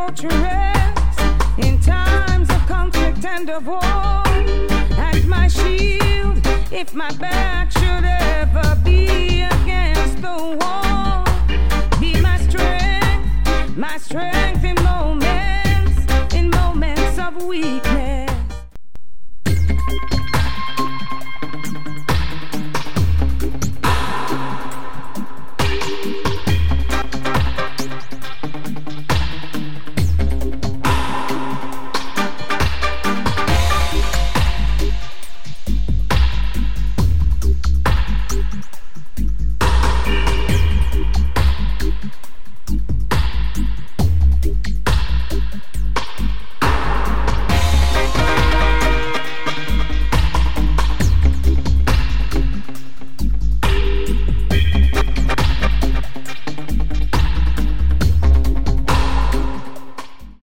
fortress in times of conflict and of war, and my shield if my back should ever be against the wall. Be my strength in moments of weakness.